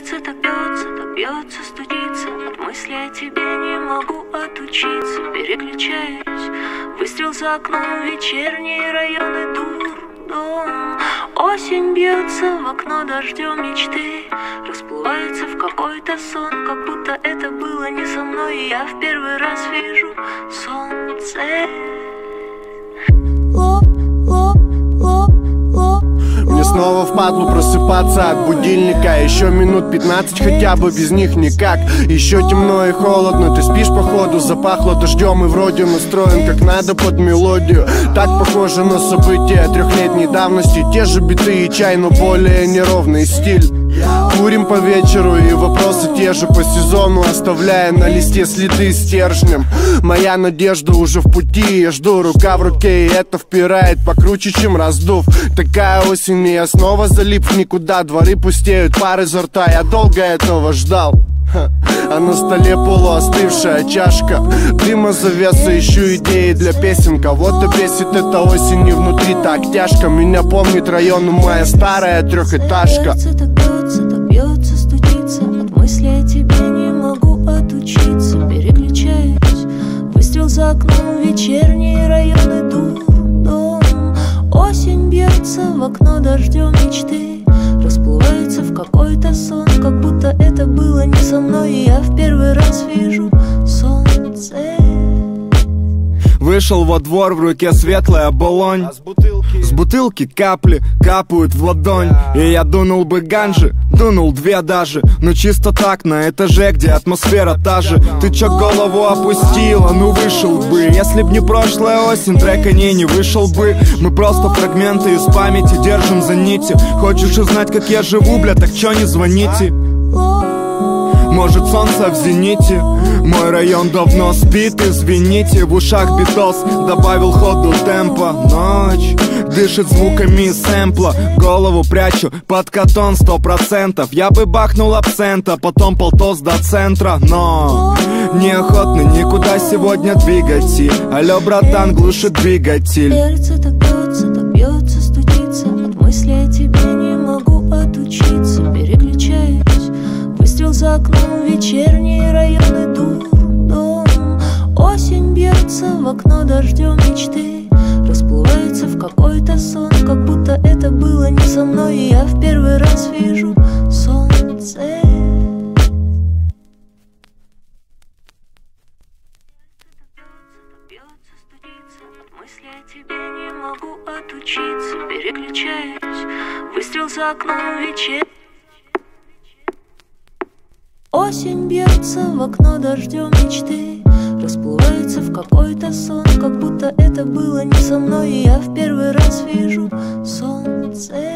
Сердце так бьется, студится. От мысли о тебе не могу отучиться. Переключаюсь, выстрел за окном, вечерние районы, дурдом. Осень бьется в окно дождем мечты, расплывается в какой-то сон, как будто это было не со мной. И я в первый раз вижу солнце. Мне снова впадлу просыпаться от будильника. Еще минут 15 хотя бы, без них никак. Еще темно и холодно, ты спишь походу. Запахло дождем и вроде настроен как надо под мелодию. Так похоже на события трехлетней давности. Те же биты и чай, но более неровный стиль. Курим по вечеру и вопросы те же по сезону, оставляя на листе следы стержнем. Моя надежда уже в пути, я жду, рука в руке, и это впирает покруче, чем раздув. Такая осень, и я снова залип в никуда. Дворы пустеют, пар изо рта, я долго этого ждал. А на столе полуостывшая чашка, дыма завеса, ищу идеи для песен. Кого-то бесит эта осень, и внутри так тяжко. Меня помнит район, моя старая трехэтажка. Сердце так бьется, студится. От мысли о тебе не могу отучиться. Переключаюсь, выстрел за окном, вечерние районы, дурдом. Осень бьется в окно дождем мечты, расплывается в какой-то сон, как будто это было не со мной. И я в первый раз вижу солнце. Вышел во двор, в руке светлая оболонь. С бутылки капли капают в ладонь. И я дунул бы ганжи, дунул две даже. Но чисто так, на этаже, где атмосфера та же. Ты чё голову опустила, ну вышел бы. Если б не прошлая осень, трек о ней не вышел бы. Мы просто фрагменты из памяти держим за нити. Хочешь узнать, как я живу, бля, так чё не звоните? Может, солнце в зените. Мой район давно спит, извините. В ушах Битлз добавил ходу темпа. Ночь дышит звуками сэмпла. Голову прячу под катон 100%. Я бы бахнул абсента, потом полтос до центра. Но неохотно никуда сегодня двигать. Алло, братан, глушит двигатель. Сердце так бьется, студится. От мысли о тебе не могу отучиться. Переключаюсь, выстрел за окном, вечерние районы, дурдом. Осень бьется в окно дождем мечты, расплывается в какой-то сон, как будто это было не со мной. И я в первый раз вижу солнце. От мысли о тебе не могу отучиться. Переключаюсь, выстрел за окном, вечер. Осень бьется в окно дождем мечты, расплывается в какой-то сон, как будто это было не со мной. И я в первый раз вижу солнце.